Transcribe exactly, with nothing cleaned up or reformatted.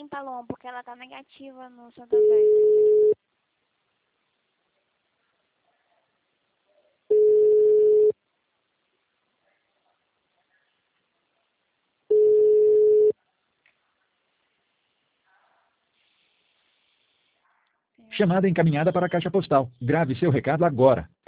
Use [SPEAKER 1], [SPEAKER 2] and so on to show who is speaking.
[SPEAKER 1] sim, Paloma, porque ela tá negativa no Santander.
[SPEAKER 2] Chamada encaminhada para a caixa postal. Grave seu recado agora.